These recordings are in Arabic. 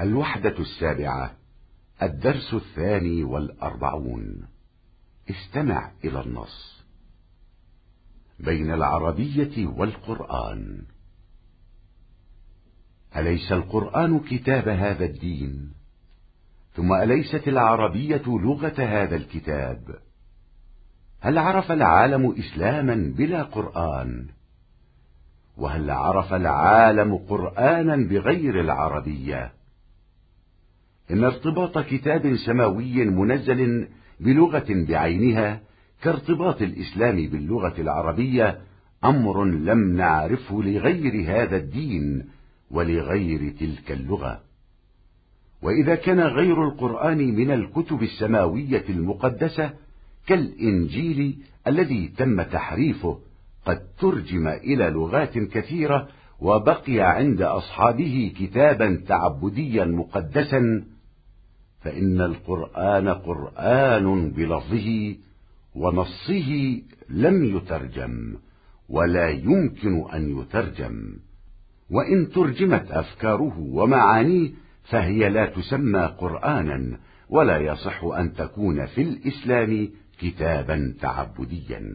الوحدة السابعة، الدرس 42. استمع إلى النص. بين العربية والقرآن. أليس القرآن كتاب هذا الدين؟ ثم أليست العربية لغة هذا الكتاب؟ هل عرف العالم إسلاما بلا قرآن؟ وهل عرف العالم قرآنا بغير العربية؟ إن ارتباط كتاب سماوي منزل بلغة بعينها كارتباط الإسلام باللغة العربية أمر لم نعرفه لغير هذا الدين ولغير تلك اللغة. وإذا كان غير القرآن من الكتب السماوية المقدسة كالإنجيل الذي تم تحريفه قد ترجم إلى لغات كثيرة وبقي عند أصحابه كتابا تعبديا مقدسا، فإن القرآن قرآن بلفظه ونصه لم يترجم ولا يمكن أن يترجم، وإن ترجمت أفكاره ومعانيه فهي لا تسمى قرآنا ولا يصح أن تكون في الإسلام كتابا تعبديا.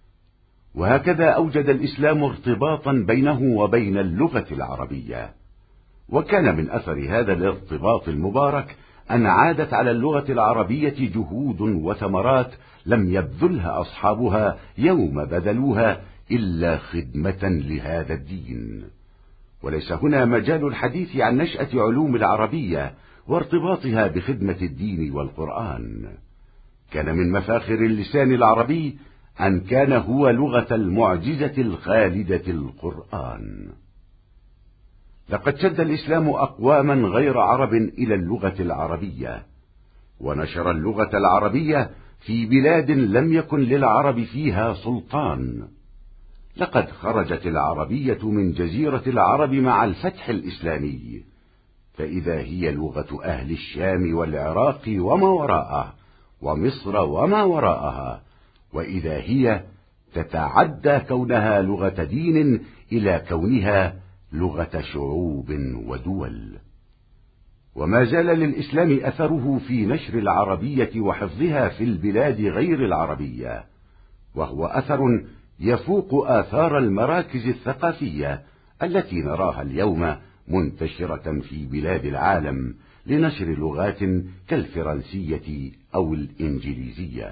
وهكذا أوجد الإسلام ارتباطا بينه وبين اللغة العربية، وكان من أثر هذا الارتباط المبارك أن عادت على اللغة العربية جهود وثمرات لم يبذلها أصحابها يوم بذلوها إلا خدمة لهذا الدين. وليس هنا مجال الحديث عن نشأة علوم العربية وارتباطها بخدمة الدين والقرآن. كان من مفاخر اللسان العربي أن كان هو لغة المعجزة الخالدة القرآن. لقد شد الإسلام أقواما غير عرب إلى اللغة العربية، ونشر اللغة العربية في بلاد لم يكن للعرب فيها سلطان. لقد خرجت العربية من جزيرة العرب مع الفتح الإسلامي، فإذا هي لغة أهل الشام والعراق وما وراءه ومصر وما وراءها، وإذا هي تتعدى كونها لغة دين إلى كونها لغة شعوب ودول. وما زال للإسلام أثره في نشر العربية وحفظها في البلاد غير العربية، وهو أثر يفوق آثار المراكز الثقافية التي نراها اليوم منتشرة في بلاد العالم لنشر لغات كالفرنسية أو الإنجليزية.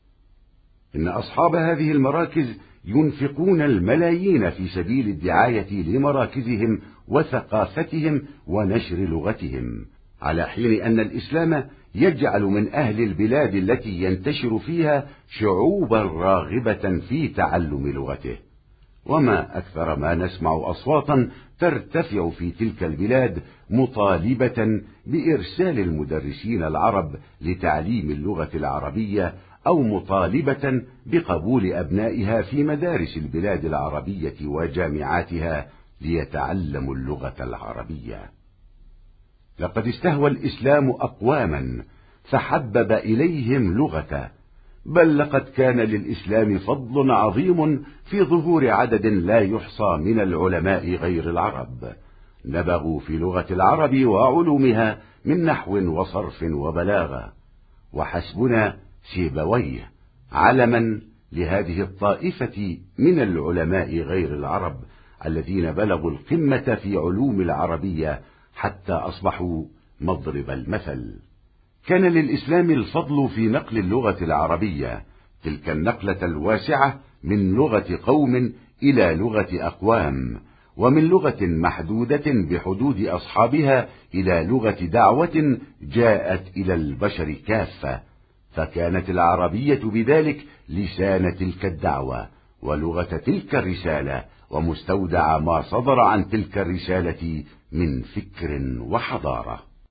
إن أصحاب هذه المراكز ينفقون الملايين في سبيل الدعاية لمراكزهم وثقافتهم ونشر لغتهم، على حين أن الإسلام يجعل من أهل البلاد التي ينتشر فيها شعوبا راغبة في تعلم لغته. وما أكثر ما نسمع أصواتا ترتفع في تلك البلاد مطالبة بإرسال المدرسين العرب لتعليم اللغة العربية، أو مطالبة بقبول أبنائها في مدارس البلاد العربية وجامعاتها ليتعلموا اللغة العربية. لقد استهوى الإسلام أقواما فحبب إليهم لغته، بل لقد كان للإسلام فضل عظيم في ظهور عدد لا يحصى من العلماء غير العرب نبغوا في لغة العرب وعلومها من نحو وصرف وبلاغة. وحسبنا سيبويه علما لهذه الطائفة من العلماء غير العرب الذين بلغوا القمة في علوم العربية حتى أصبحوا مضرب المثل. كان للإسلام الفضل في نقل اللغة العربية، تلك النقلة الواسعة من لغة قوم إلى لغة أقوام، ومن لغة محدودة بحدود أصحابها إلى لغة دعوة جاءت إلى البشر كافة، فكانت العربية بذلك لسان تلك الدعوة ولغة تلك الرسالة ومستودع ما صدر عن تلك الرسالة من فكر وحضارة.